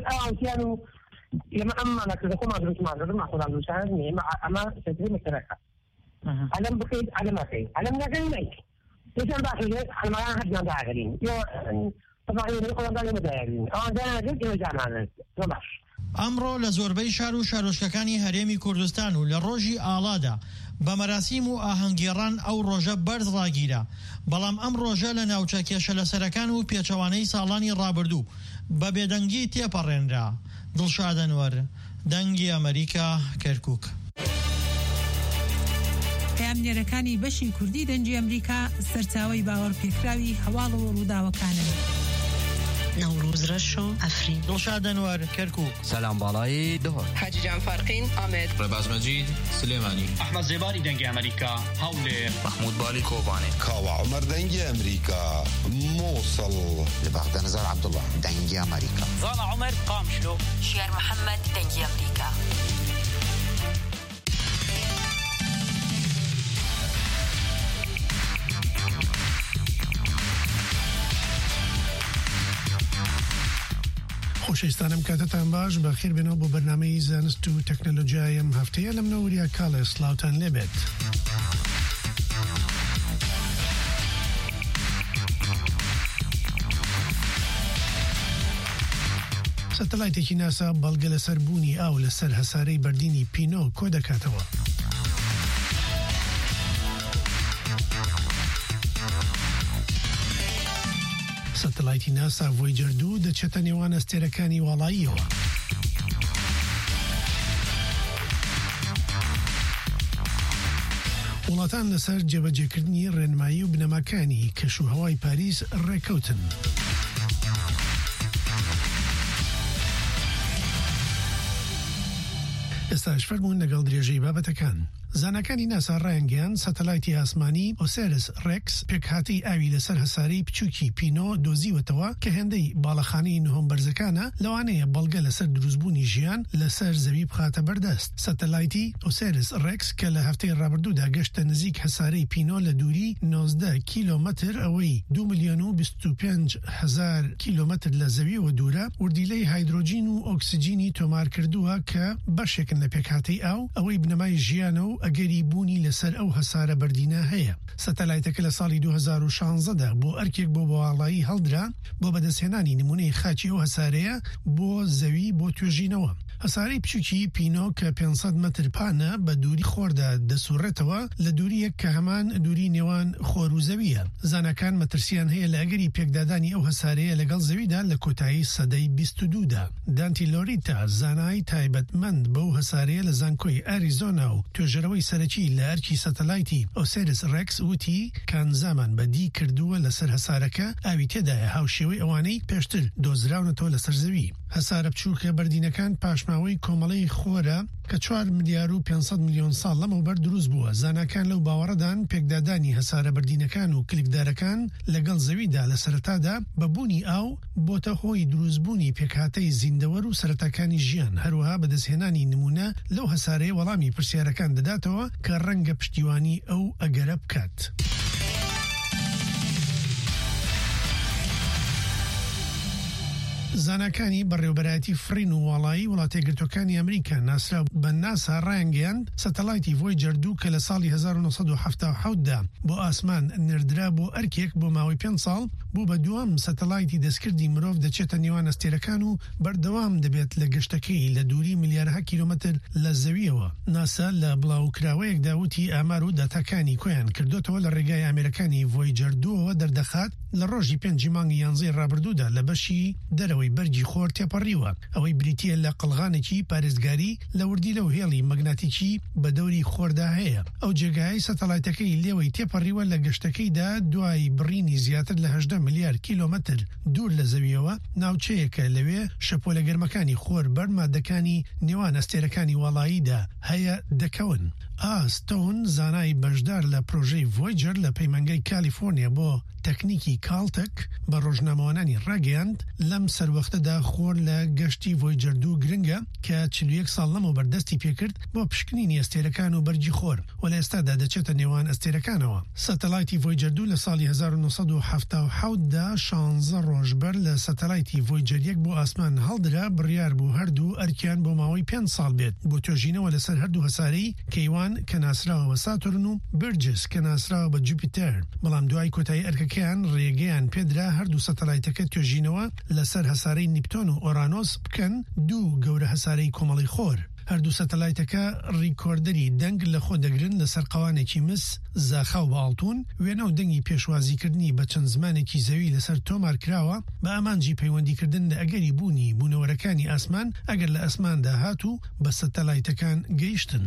لما أما أنا كذا كم أدرس ما أدرس ما خلنا نشاهد نيم أما سيدي مشتركة. علم بقيت علم ما في علم نقل ليك. ليش أنا داخل على ما أحد ما داخلين. يو طبعا يقولون داخل ما داخلين. أنا داخل كذا جانا نباش. ئەمڕۆ لە زۆربەی شار و شارۆچکەکانی هەرێمی کوردستان و لە ڕۆژی ئاڵادا بە مەراسیم و ئاهەنگگێڕان ئەو ڕۆژە بەرز ڕاگیرە، بەڵام ئەم ڕۆژە لە ناوچە کێشە لەسەرەکان و پێچەوانەی ساڵانی ڕابردوو بە بێدەنگی تێپەڕێنرا. دڵشادەنوەر، دەنگی ئەمریکا، کەرکووک. پامنێرەکانی بەشی کوردی دەنگی ئەمریکا سەرچاوەی باوەڕپێکراوی هەواڵەوە ڕووداوەکانن. نوروز رشو افرین. دڵشادەنوەر، کەرکووک. سلام بالای دهۆ. حاجی جان فارقین ئامێد. ڕێباز مەجید سلێمانی. ئەحمەد زێباری دەنگی ئەمریکا هەولێر. محمود بالی کۆبانێ. کاوە عومەر دەنگی ئەمریکا مووسڵ. لبغداد نزار عبدالله دەنگی ئەمریکا. زانا عمر قامشلو. شێر محەممەد دەنگی ئەمریکا. خۆشەویستانم کاتتان باش بەخێر بێنەوە بۆ بەرنامەی زانست و تەکنەلۆجیای ئەم هەفتەیە لەم نەوەریە کاڵێ سلااوتان لێبێت. سەتەلایتێکی ناسا بەڵگە لەسەر بوونی ئاو لەسەر هەسارەی بەردینی پینۆ کۆ دەکاتەوە. سەتەلایتی ناسا ڤۆیجەر دوو دەچێتە نێوان ئەستێرەکانی وڵاییەوە. وڵاتان لەسەر جێبەجێکردنی ڕێنمایی و بنەماکانی کەشوهەوای پاریس ڕێکەوتن. ئێستاش فەرموون لەگەڵ درێژەی بابەتەکان. زانەکانی ناسا ڕایانگەیان سەتەلایتی ئاسمانی ئۆسێرس ڕێکس پێکهاتی ئاوی لەسەر هەساری بچووکی پیینۆ دۆزیوەتەوە کە هێندەی باڵەخانەی نهۆم بەرزەکانە لەوانەیە بەڵگە لەسەر دروستبوونی ژیان لەسەر زەوی بخاتە بەردەست. سەتەلایتی ئۆسێرس ڕێکس کە لە هەفتەی ڕابردوودا گەشتە نزیک هەسارەی پیینۆ لە دووری نۆزدە کیلۆمەتر ئەوەی دو ملیۆن و بیست و پێنج هەزار کیلۆمەتر لە زەویەوە دوورە وردیلەی هایدرۆجین و ئۆکسجینی تۆمار کردووە کە بەشێکن لە پێکهاتەی ئاو ئەوەی بنەمای ژیانە و ئەگەری بوونی لەسەر ئەو هەسارە بەردینە هەیە. سەتەلایتەکە لە ساڵی دو هەزار و شانزەدا بۆ ئەرکێک بۆ بۆواڵایی هەڵدرا بۆ بەدەستهێنانی نمونەی خاچی ئەو هەسارەیە بۆ زەوی بۆ توێژینەوە. هەسارەی بچووکی پیینۆ کە پێنجسەد مەتر پانە بە دووری خۆردا دەسوڕێتەوە لە دووریەک کە هەمان دووری نێوان خۆر و زەویە. زانەکان مەترسیان هەیە لە ئەگەری پێکدادانی ئەو هەسارەیە لەگەڵ زەویدا لە کۆتایی سەدەی بیست و دوودا. دانتی لۆریتا زانای تایبەتمەند بەو هەسارەیە لە زانکۆی ئاریزۆنا و توێژەرەوەی سەرەکی لە ئەرکی سەتەلایتی ئۆسێرس ڕێکس وتی کانزامان بەدی کردووە لەسەر هەسارەکە ئاوی تێدایە هاوشێوەی ئەوانەی پێشتر دۆزراونەتەوە لەسەر زەوی. هەسارە بچووکە بەردینەکان پاشماوەی کۆمەڵەی خۆرە کە چوار ملیار و پێنجسەد میلیۆن ساڵ لەمەوبەر دروست بووە. زانکان لەو باوەڕەدان پێکدادانی هەسارە بەردینەکان و کلیکدارەکان لەگەڵ زەویدا لە سەرەتادا بەبوونی ئاو بۆتە هۆی دروستبوونی پێکهاتەی زیندەوەر و سەرەتاکانی ژیان. هەروەها بەدەستهێنانی نمونە لەو هەسارەیە وەڵامی پرسیارەکان دەداتەوە کە ڕەنگە پشتیوانی ئەو ئەگەرە بکات. زانکانی بەڕێوەبەرایەتی فرین و وڵایی وڵاتە یەکگرتووەکانی ئەمریکا ناسرا بە ناسا ڕایانگەیاند سەتەلایتی ڤۆیجەر دوو کە لە ساڵی هەزار و نۆسەد و هەفتاد و حەوتدا بۆ ئاسمان نردرا بۆ ئەرکێک بۆ ماوەی پێنج ساڵ بوو بە دووەم سەتەلایتی دەستکردی مرۆڤ دەچێتە نێوان ئەستێرەکان و بەردەوام دەبێت لە گەشتەکەی لە دووری ملیارها کیلۆمەتر لە زەویەوە. ناسا لە بڵاوکراوەیەکدا وتی ئامار و داتاکانی کۆیان کردوتەوە لە ڕێگای ئامریکانی ڤۆیجەر دووەوە دەردەخات لە ڕۆژی پێنجی مانگی یانزەی ڕابردوودا لە بەشی دەرەوەی بەرگی خۆر تێپەڕیوە. ئەوەی بریتیە لە قەڵغانێکی پارێزگاری لە وردی لەو هێڵی مەگناتیکی بە دەوری خۆردا هەیە. ئەو جێگای سەتەلایتەکەی لێوەی تێپەڕیوە لە گەشتەکەیدا دوای بڕینی زیاتر لە هەژدە ملیار کیلۆمەتر دوور لە زەویەوە ناوچەیەکە لەوێ شەپۆلە گەرمەکانی خۆر بەر مادەکانی نێوان ئەستێرەکانی وەڵاییدا هەیە دەکەون. ئاستۆن زانای بەشدار لە پرۆژەی ڤۆیجەر لە پەیمانگای کالیفۆرنیا بۆ تەکنیکی کالتەک بە ڕۆژنامەوانانی ڕاگەیاند لەم سەروەختەدا خۆر لە گەشتی ڤۆیجەر دوو گرنگە کە چل و یەک ساڵ لەمەوە بەردەستی پێکرد بۆ پشکنینی ئەستێرەکان و بەرگی خۆر و لە ئێستادا دەچێتە نێوان ئەستێرەکانەوە. سەتەلایتی ڤۆیجەر دوو لە ساڵی هەزار و نۆسەد و هەفتاد و حەوتدا شانزە ڕۆژبەر لە سەتەلایتی ڤۆیجەر یەک بۆ ئاسمان هەڵدرا بڕیار بوو هەردوو ئەرکیان بۆ ماوەی پێنج ساڵ بێت بۆ توێژینەوە لەسەر هەردوو هەسارەی کەیوان کە ناسراوە بە ساتورن و بەرجس کە ناسراوە بە جوپیتەر. بەڵام دوای کۆتایی ئەرکەکەیان ڕێگەیان پێدرا هەردوو سەتەلایتەکە توێژینەوە لەسەر هەسارەی نیپتۆن و ئۆرانۆس بکەن دوو گەورە هەسارەی کۆمەڵی خۆر. هەردوو سەتەلایتەکە ڕیکۆردەری دەنگ لە خۆ دەگرن لەسەر قەوانێکی مس زاخا و باڵتون وێنە و دەنگی پێشوازیکردنی بە چەند زمانێکی زەوی لەسەر تۆمار کراوە بە ئامانجی پەیوەندیکردن لە ئەگەری بوونی بوونەوەرەکانی ئاسمان ئەگەر لە ئەسماندا هات و بە سەتەلایتەکان گەیشتن.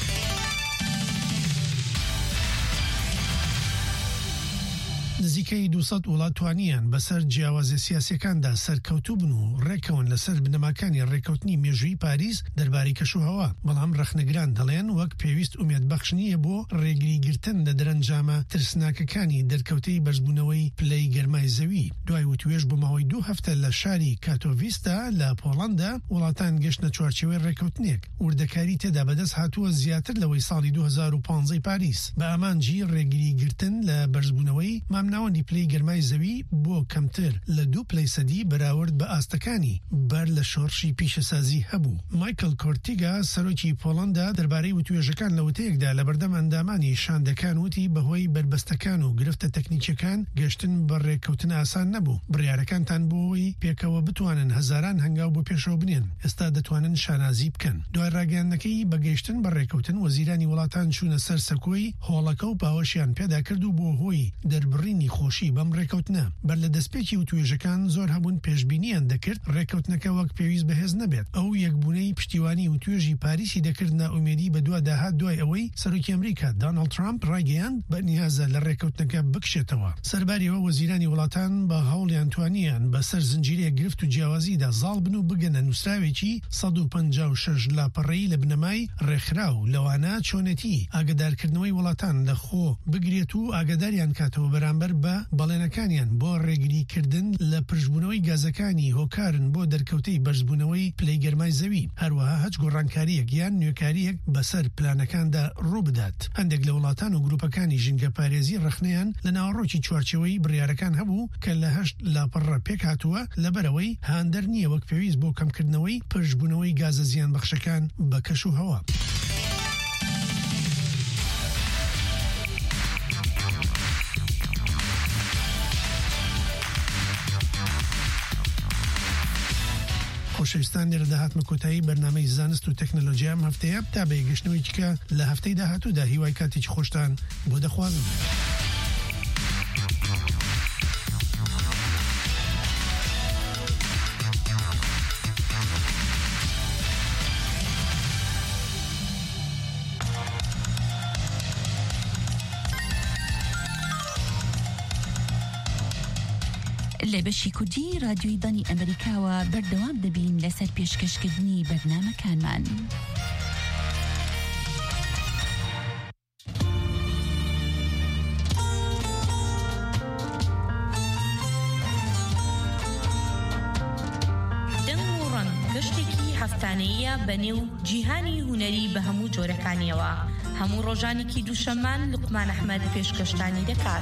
نزیکەی دووسەد وڵات توانیان بەسەر جیاوازە سیاسیەکاندا سەرکەوتوو بن و ڕێکەون لەسەر بنەماکانی ڕێکەوتنی مێژووی پاریس دەربارەی کەشوهەوا. بەڵام ڕەخنەگران دەڵێن وەک پێویست ئومێدبەخش نییە بۆ ڕێگریگرتن لە دەرەنجامە ترسناکەکانی دەرکەوتەی بەرزبوونەوەی پلەی گەرمای زەوی. دوای وتوێژ بۆ ماوەی دوو هەفتە لە شاری کاتۆڤیستا لە پۆڵەندا وڵاتان گەشتنە چوارچێوەی ڕێکەوتنێک وردەکاری تێدا بەدەست هاتووە زیاتر لەوەی ساڵی دو هەزار و پانزەی پاریس بە ئامانجی ڕێگریگرتن لە بەرزبوونەوەی ناوەندی پلەی گەرمای زەوی بۆ کەمتر لە دوو پلەی سەدی بەراورد بە ئاستەکانی بەر لە شۆڕشی پیشەسازی هەبوو. مایکل کۆرتیگا سەرۆکی پۆڵەندا دەربارەی وتوێژەکان لە وتەیەکدا لە بەردەم ئەندامانی شاندەکان وتی بەهۆی بربەستەکان و گرفتە تەکنیکیەکان گەشتن بە ڕێکەوتن ئاسان نەبوو. بڕیارەکانتان بۆەوەی پێکەوە بتوانن هەزاران هەنگاو بۆ پێشەوە بنێن ئێستا دەتوانن شانازی بکەن. دوای ڕاگەیاندنەکەی بەگەیشتن بە ڕێکەوتن وەزیرانی وڵاتان چوونە سەر سەکۆی هۆڵەکە و باوەشیان پێدا کرد و بۆ هۆی دەربڕینی خۆشی بەم ڕێکەوتنە بەر لە دەستپێکی و توێژەکان زۆر هەبوون پێشبینیان دەکرد ڕێکەوتنەکە وەک پێویست بەهێز نەبێت ئەو یەکبوونەی پشتیوانی و توێژی پاریسی دەکرد ناومێدی بە دوا داهات دوای ئەوەی سەرۆکی ئەمریکا دۆناڵد ترامپ ڕایگەیاند بە نیازە لە ڕێکەوتنەکە بکشێتەوە سەرباریەوە وەزیرانی وڵاتان بە هەوڵیان توانیان بەسەر زنجیرەیە گرفت و جیاوازیدا زاڵ بن و بگەنە نووسراوێکی سەد و پەنجا و شەش لاپەڕەیی لە بنەمای ڕێکخراو لەوانە چۆنێتی ئاگدارکردنەوەی وڵاتان لە خۆ بگرێت و ئاگداریان کاتەوە بەرامبەر بە بەڵێنەکانیان بۆ ڕێگریکردن لە پشتبوونەوەی گازەکانی هۆکارن بۆ دەرکەوتەی بەرزبوونەوەی پلەی گەرمای زەوی هەروەها هەچ گۆڕانکاریەک یان نوێکاریەک بەسەر پلانەکاندا ڕوو بدات هەندێک لە وڵاتان و گروپەکانی ژینگە پارێزی ڕخنەیان لە ناوەڕۆکی چوارچەوەی بڕیارەکان هەبوو کە لە هەشت لاپەڕە پێک هاتووە لەبەرەوەی هاندەر نییە وەک پێویست بۆ کەمکردنەوەی پشتبوونەوەی گازە زیان بەخشەکان بە کەش و هەوا. خۆشەویستان لێرە داهاتمە کۆتایی بەرنامەی زانست و تەکنۆلۆژیا ئەم هەفتەیە تا بەیەگەشتنەوەی کە لە هەفتەی داهاتوودا هیوای کاتێکی خۆشتان بۆ دەخوازم. لە بەشی کوردی رادیۆی دانی ئەمریکاوە بەردەوام دەبین لەسەر پێشکەشکردنی بەرنامەکانمان. دەنگ و ڕەنگ گەشتێکی هەفتانەیە بەنێو جیهانی هونەری بە هەموو جۆرەکانیەوە هەموو ڕۆژانێکی دووشەممان لوقمان ئەحمەد پێشکەشتانی دەکات.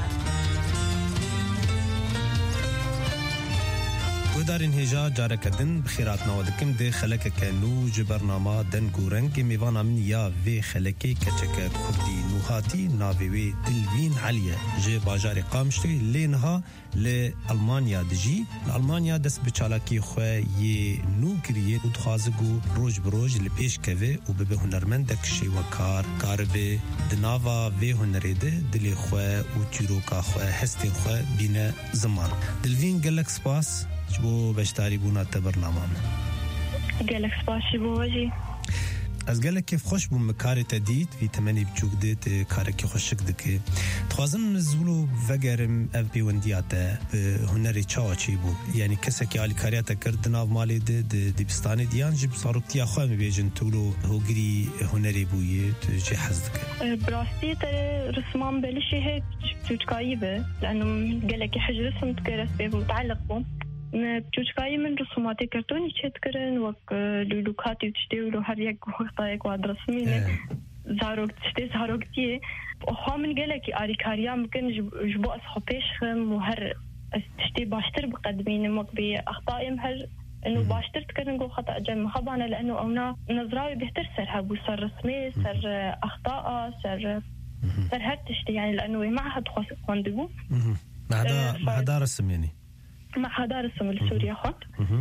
دارین هێژا جارەکەدن بخێراتنەوە دکم دێ خەلەکەکە نو ji بەرنامە دەنگ و ڕەنگê mêvana min ya vê xelekê keçeke Kurdî nûhatî navê wê Dilvîn Heliye ji bajarê Qamişlê lê niha li Almanya dijî li Almanya dest bi çalakiyê xwe yê nû kiriye û dixwaze ku roj bi roj li pêş keve û bibe hunermendek şêwekar karibe di nava vê hunerê de dilê xwe û çîroka xwe hestên xwe bîne ziman. Dilvîn gelek spas ji bo beşdarî bûna te bernamam. Gelek spasî bo wezî. Ez gelek kêf xweş bûm me karê te dît vî temenê biçûk dê te karekî xweşik dike. Dixwazim zûlo vegerim ev pêwendiya te bi hunerê çawa çê bû. Yani kesekî alîkariya te kir di nav malê de di dîbistanê diyan ji zaroktiya xwe mibêjin tu hogirî hunerê bûyê tu jê hez dike. Bi rastî te risman belişê hê çûçkayî be lenû gelekî hej rism dike restbê muteleq bûm. بچوچکایی من رسوماتی کرتونی چت کرن وک لولوکاتی تشتی ولو هر یک وقتای کواد رسمینه زاروک تشتی زاروکتیه خو من گله کی آریکاریا ممکن جبو از خپش خم و هر تشتی باشتر بقدمین مک بی اخطائم هر انه باشتر تكرن جو خطا جم خبانه لانه اونا نظراوي بهتر سر هبو سر رسمي سر اخطاء سر سر هر تشتي يعني لانه معهد خاص خوندبو معهد معهد رسم يعني مع هذا رسم لسوريا خط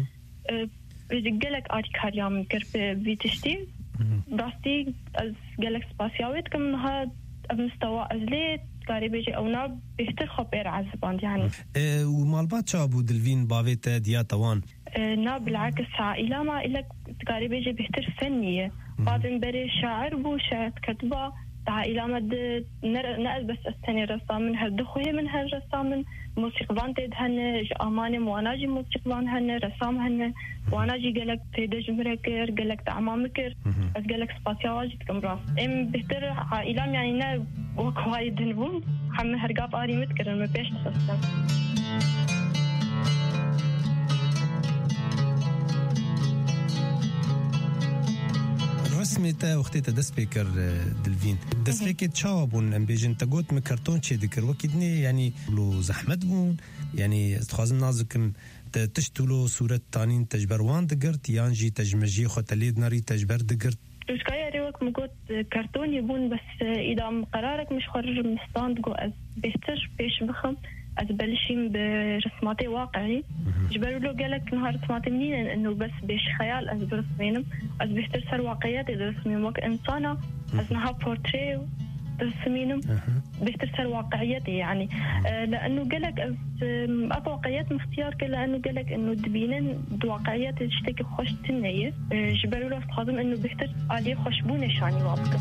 بيجيلك آريكاريا من كرب بيتشتي داستي از جالك سباسياويت كم هاد مستوى أزليت قاري بيجي أونا بيهتر خبير عزبان يعني ومالبات شابو دلفين بافيتا ديا توان نا بالعكس عائلة ما إلك قاري بيجي بيهتر فنية بعدين بري شاعر بو شاعر كتبة عائلة مد نقل بس استني رسام من هالدخوه من هالرسام من موسيقى تيد هن أماني مواناجي موسيقى هن رسام هن مواناجي قالك تيدج مركر قالك تعمامكر بس قالك سباسيا واجد كم راس إم بهتر عائلة يعني نا وكوايد هنبون حم هرقاب آري متكر ما بيش تخصم رسمي تا وقتی تا دست بکر دلوین دست بکر چاوا بون ام بیجن تا گوت می کرتون چه دکر وکیدنی یعنی لو زحمت بون یعنی استخوازم نازکم تشتولو صورت تانین تجبروان دگرت یان جی تجمجی خو تلید ناری تجبر دگرت تشكايا ريوك مقود كرتون يبون بس إذا قرارك مش خرج من ستاند جو أز بيهتر بيش بخم أز بلشين برسماتي واقعي جبروا له قالك نهار رسماتي منين إنه بس بيش خيال أز برسمينم أز بيهتر سر واقعيات إذا رسمين وك إنسانة أز نها بورتري ترسمينهم بيختر سر واقعيتي يعني لأنه قالك أبو واقعيات مختيار لأنه قالك إنه دبينن واقعيات تشتكي خوش تنية جبروا له خاضم إنه بيختر عليه خوشبون شاني وابك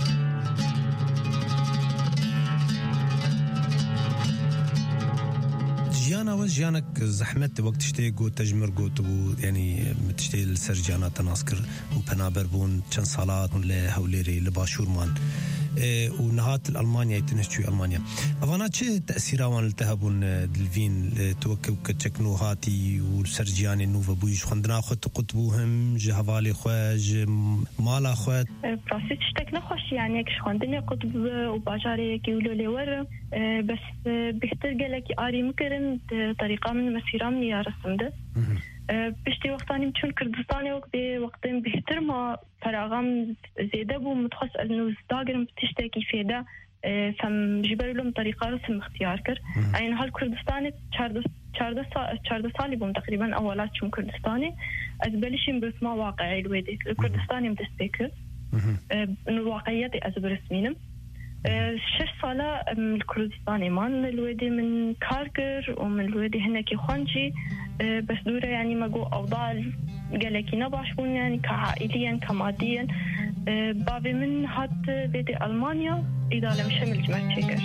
جيانا وجيانك زحمت وقت تشتي قو تجمر قو تبو يعني تشتي السرجانا تناسكر وبنابر بون چند صالات لهوليري لباشور مان اه ونهات الألمانيا يتنشتوي ألمانيا أفانا چه تأثيرا وان التهبون دلفين توكب كتشكنو هاتي والسرجاني نوفا بويش خندنا خود قطبوهم جهوالي خواج مالا خود براسي تشتكنا خوش يعني اكش خندني قطب وباجاري كيولو لور بس بيختر قالك آري مكرن طريقة من مسيرة من يا رسم ده بشتي وقتاني مشون كردستاني وقت وقتين بيحترما فراغام زيادة بو متخص انه زداقرم بتشتاكي فيدا فم جبروا لهم طريقة رسم اختيار كر يعني هال كردستاني چارده سالي بوم تقريبا اولات شون كردستاني از بلشين برسما واقعي الويدي الكردستاني مدستيكر انه الواقعياتي از برسمينم شش سالة من الكردستاني مان الوادي من كاركر ومن الوادي هناك خانجي بس دورة يعني ما جو أوضاع قالكي نباشون يعني كعائليا كماديا بابي من هات بيدي ألمانيا إذا لم شمل جمع تشيكر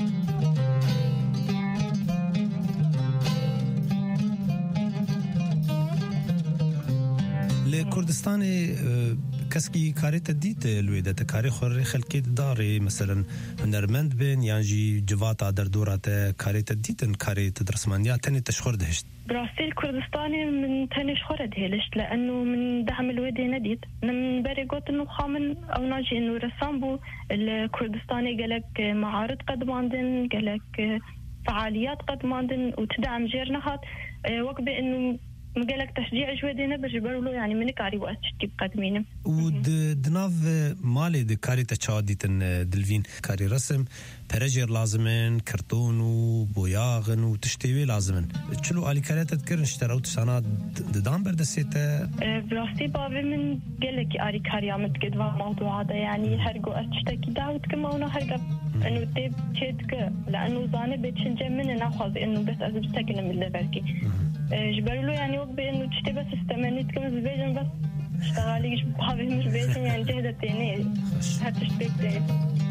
لكردستاني كسكي كاري تديت الويدة تكاري خوري خلقي داري مثلا هنرمند بين يعني جواتا در دورة كاري تديتن كاري تدرسمانيا تاني تشخور دهشت براسي الكردستاني من تاني شخور دهلشت لأنه من دعم الويدة نديت من باري قوت انه خامن او ناجي انه رسام بو الكردستاني قالك معارض قد ماندن قالك فعاليات قد ماندن وتدعم جيرنهات وقبه انه مقالك تشجيع جوادينا بجبروا له يعني منك عاري وقت تشتي بقدمينه ودناف مالي دي كاري تشادي تن دلفين كاري رسم برجر لازمن كرتون وبوياغن وتشتيوي لازمن تشلو آلي كاري تذكرن اشتراو تسانا ددان بردسيته براسي بابي من قالك آلي كاري عمد قد موضوع هذا يعني هرقو اشتاكي دعوت كما هنا هرقب انه تيب تشيدك لانه زاني بيتشنجي من ناخذ انه بس ازب ساكنه من الليفركي جبروا له يعني وقت بانه تشتي بس استمنيت كم زبيجن بس اشتغاليش بابي مش بيجن يعني جهدت يعني هتشتيك ده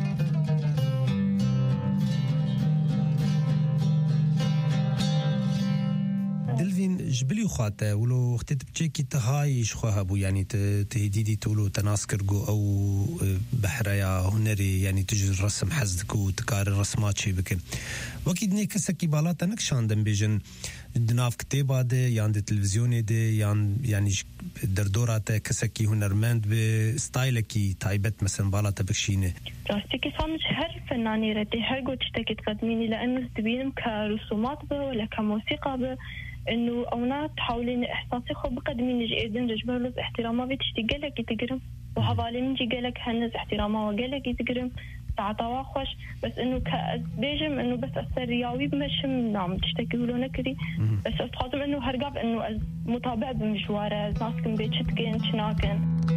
دلفين جبلي وخاته ولو اختت بتشيكي تهاي شخوها بو يعني تهديدي تولو تناسكرقو او بحريا هنري يعني تجي رسم حزدك وتكار الرسمات شي بك وكيد ني كسكي بالاتا نكشاندن بيجن دناف كتابة ده يعني دي تلفزيوني ده يعني يعني دردورات كسكي هنرمند بستايلكي تايبت مثلا بالاتا بكشينه راستيكي صامش هر فناني ردي هر قوت تشتكي تقدميني لأنه تبينم كرسومات به ولا كموسيقى به انه اونا تحاولين احساسي خو بقدمين جي اذن رجبه له احترامه بتشتي لك يتقرم وحوالي من جي قالك هنز احترامه وقالك يتقرم تعطوا خوش بس انه كبيجم انه بس السرياوي بمشم نعم تشتكي له نكري بس خاطر انه هرقاب انه متابع بمشواره ناس كم بيتشتكين شناكن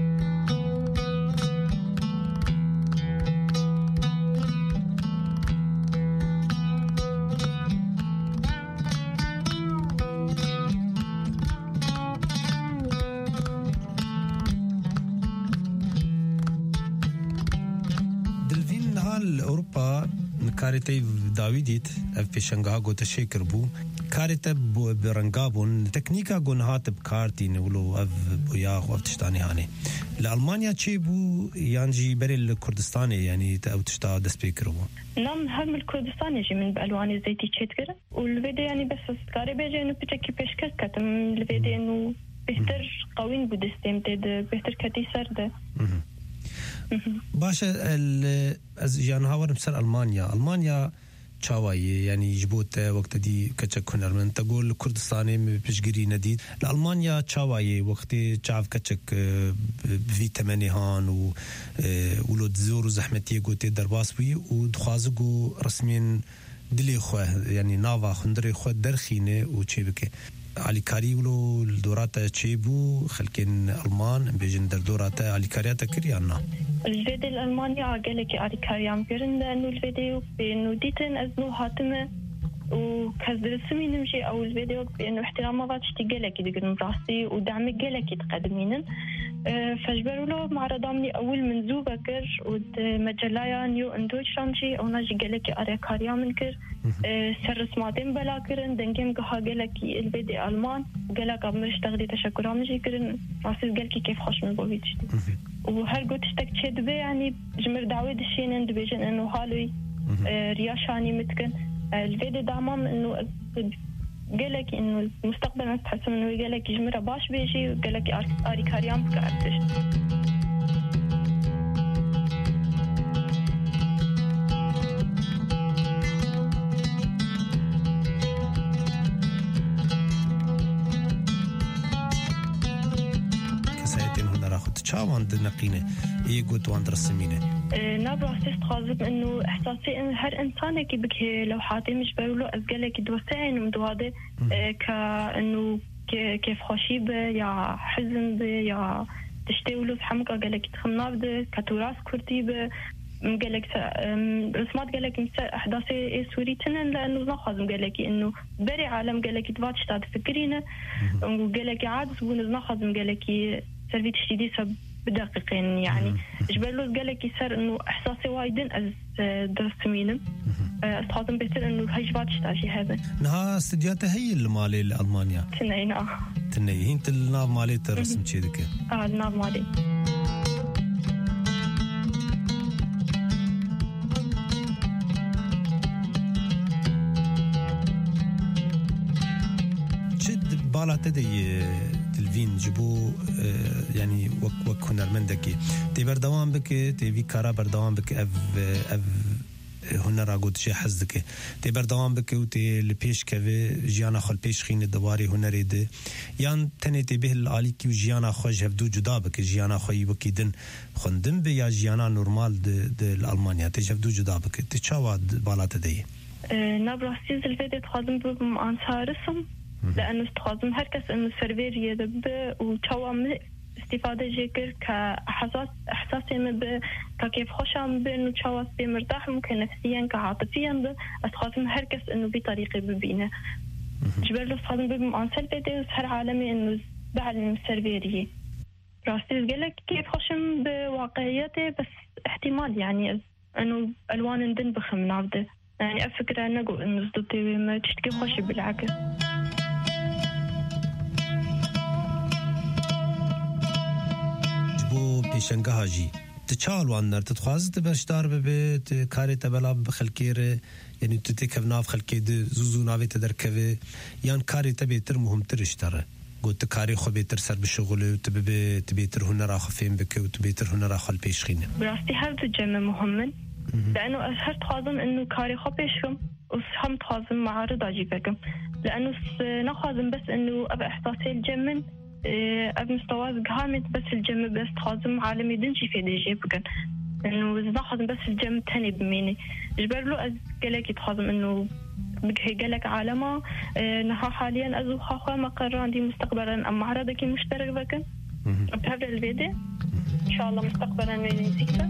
أوروبا كاريتي داويديت في شنغهاغ وتشيكر بو كاريتا برنقابون تكنيكا قنهات بكارتي نولو أف بوياغ وأف تشتاني هاني لألمانيا تشي بو يانجي بري الكردستاني يعني أو تشتا دسبيكر بو نعم هم الكردستاني يجي من بألواني زيتي تشيتكر والفيديو يعني بس كاري بيجي إنه بتشكي بيشكس كتم الفيديو إنه بيهتر قوين بودستيم تيد بيهتر كتي سرده باشا از يعني هاور مثل ألمانيا ألمانيا شاوي يعني جبوت وقت دي كتشك هنرمن تقول كردستاني بيشجري نديد لألمانيا شاوي وقت شاف كتشك في تمانيهان و ولود زور زحمتي قوتي درباس بي ودخازقو رسمين دلي خواه يعني نافا خندري خواه درخينه وشي بكي علي كاري ولو الدورات تشيبو خلكين ألمان بيجن در دورات علي كارياتا كريانا الفيديو الألمانيا قالك أري كاريام كرن لأنه الفيديو بأنه ديتن أزنو هاتمه وكذا رسمي نمشي أو الفيديو بأنه احترام ما باتشتي قالك يدقن براسي ودعم قالك يتقدمين فجبروا له معرض عملي أول من زو بكر ومجلايا نيو إن دويتشلاند أو ناجي قالك أري كاريام منكر سر رسماتين بلا كرن دنجم قها قالك الفيديو ألمان قالك أبمرش تغدي تشكر عمجي كرن راسي قالك كيف خوش من بوفيتشتي وهر قلت اشتكت دبي يعني جمر دعوة دشينن دبيجن انه هالوي رياشاني متكن الفيديو دعمام انه قالك انه المستقبل ما تحسن انه قالك جمر باش بيجي وقالك اري كاريام كارتش شاوان دنقينه يقول توان درسمينه نابو أساس خاصب إنه إحساسي إن هر إنسان كي بكه لو حاتي مش بقوله أزجله كي دوسعين مدوادة كإنه كيف خشيب يا حزن به يا تشتغلوا في حمقة قالك تخمنا بده كتراث كرتي به قالك رسمات قالك مثل أحداث سوري تنن لأنه نخاذ قالك إنه بري عالم قالك تباتش تاد فكرينه وقالك عاد سبون نخاذ قالك سرفيت شديد سب بدقيقين يعني جبلوز قالك يصير إنه إحساسي وايدن أز درس مينم أستخدم بيصير إنه هجبات شتاشي هذا نها استديات هي المالي لألمانيا تنين آه تنين هين تلناب مالي ترسم شيء ذكي آه الناب مالي شد بالا تدي تلفين جبو يعني وك وك هنرمندكي تي بردوام بك تي في كارا بردوام بك اف اف هنر اگوت شي حزدك تي بردوام بك وتي لبيش كفي جيانا خل بيش خين دواري هنري دي يان تني تي به الالي كي جيانا خوج هفدو جدا بك جيانا خوي وكيدن خندم بي يا جيانا نورمال د د المانيا تي هفدو جدا بك تي تشاواد بالات دي نبراسيز الفيديو تخدم بمعنصارسم لأنه استخدم هركس إنه السيرفير يدب وتوام استفادة جيكر كحساس إحساسي مب ككيف خوشام بإنه تشاوس بمرتاح ممكن نفسيا كعاطفيا ب استخدم هركس إنه بطريقة ببينه جبر له استخدم بمعنصر فيديو سهر عالمي إنه بعد من السيرفيرية راسي قالك كيف خوشم بواقعيته بس احتمال يعني إنه ألوان ندن بخم نابده يعني أفكر أنا أقول إنه صدتي ما تشتكي خوش بالعكس پیشنگاه جی تچال وانر تتخواز تبشتار ببیت کاری تبلا بخلکیر یعنی تتکف ناف خلکی د زوزو ناوی تدرکوی یان کاری تبیتر مهمتر اشتره گوت کاری خو بیتر سر بشغل و تبی تبیتر هنر خفیم بک و تبیتر هنر خال پیشخینه براستي هر دو جمع مهمن لانه هر تخازم انه کاری خو پیشم و هم تخازم معارض اجيبكم لانه نخازم بس انه ابى احساسي الجمن أب مستواز قامت بس الجم بس تخازم عالمي دنشي في دي جيبكن إنه إذا خازم بس الجم تاني بميني جبر له أز قالك يتخازم إنه بقى قالك عالمه نها حاليا أزو خاخوا مقر عندي مستقبلا أما عرضك مشترك بكن بهذا الفيديو إن شاء الله مستقبلا من يسيكتا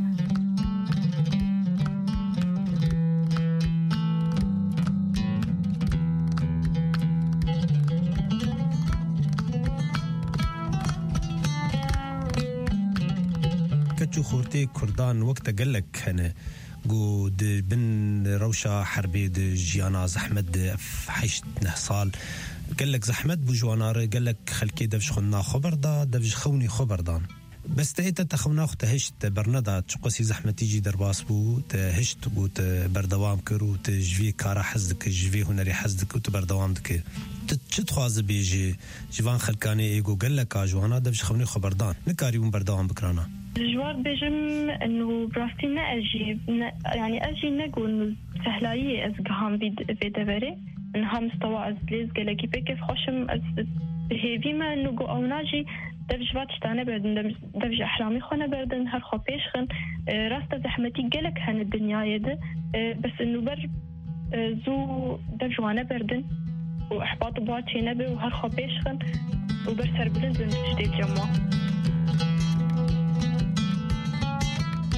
كتشو خورتي كردان وقت قالك هنا قود بن روشة حربي د جيانا زحمد حيشت نحصال قالك زحمد بوجوانار قالك خلكي دفش خنا خبر دا دفش خوني خبر دان بس تأيت تخونا خو تهشت برندا تقصي زحمتي جي درباس بو تهشت بو بردوام كرو تجفي كارا حزدك جفي هنري حزدك وتبردوام دك تتخواز بيجي جوان خلكاني ايغو قالك اجوانا دفش خوني خبردان نكاري بون بردوام بكرانا الجواب بجم انه براستي نأجي يعني اجي نقول انه سهلاية ازقهام بيدبري انها مستوى ازليز قالكي بكيف خوشم از هيفي ما انه قو او ناجي دفج باتشتانه بردن دفج احرامي خونه بردن هر خو بيشخن راستا زحمتي قالك هن الدنيا يده بس انه بر زو دفجوانه بردن واحباط بواتي نبي وهر خو بيشخن وبر سربلزن جديد جمع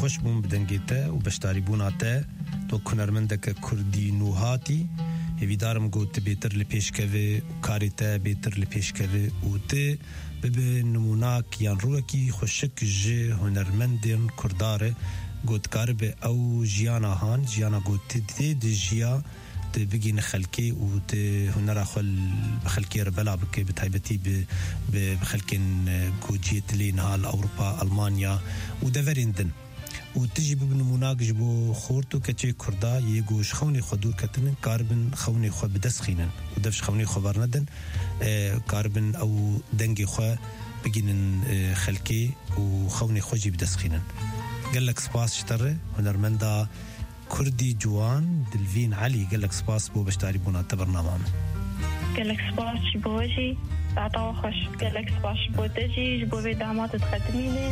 خوش بوم بدنگیته و بشتاری بوناته تو کنرمندک کردی نوهاتی هیویدارم گوت بیتر لپیشکوه و کاریته بیتر لپیشکوه و ته به نموناک یان روکی خوشک جه هنرمندین کرداره گوتکار به او جیانا هان جیانا گوت دید جیا ته بگین خلکی و ته هنر خل بخلکی ربلا بکه بتایبتی بخلکین گوجیت لینها اوروپا المانیا و دورندن و تجي بنموناك جبو خورتو كتشي كردا يگوش خوني خدور كتن كاربن خوني خو بدسخينن ودفش خوني خبرندن اه كاربن او دنگي خو بگينن اه خلكي و خوني خوجي بدسخينن قالك سباس شتره هنرمندا كردي جوان دلفين علي قالك سباس بو بشتاري بونا تبرنامه قالك سباس بوجي بعطاو خوش قالك سباس بو تجي جبو بدعمات تخدميني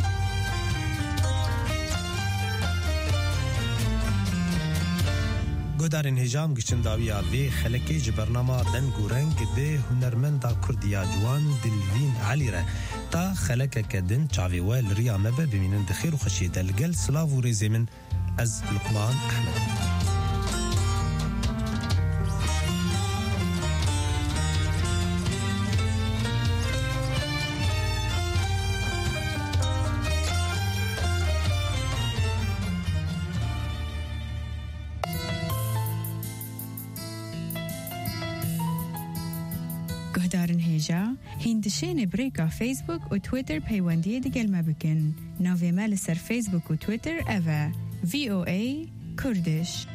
گودارن هجام گشتن داویا وی خلکی جبرنامه دن گورنگ ده هنرمندا کردیا جوان دلوین علی را تا خلک کدن چاوی ول ریا مبه بمینن دخیر و خشی دلگل سلاو و ریزمن از لقمان احمد گهدارن هیجا هندشین بریکا فیسبوک و تویتر پیوندی دیگل ما بکن ناوی مال سر فیسبوک و تویتر اوه وی او ای کردش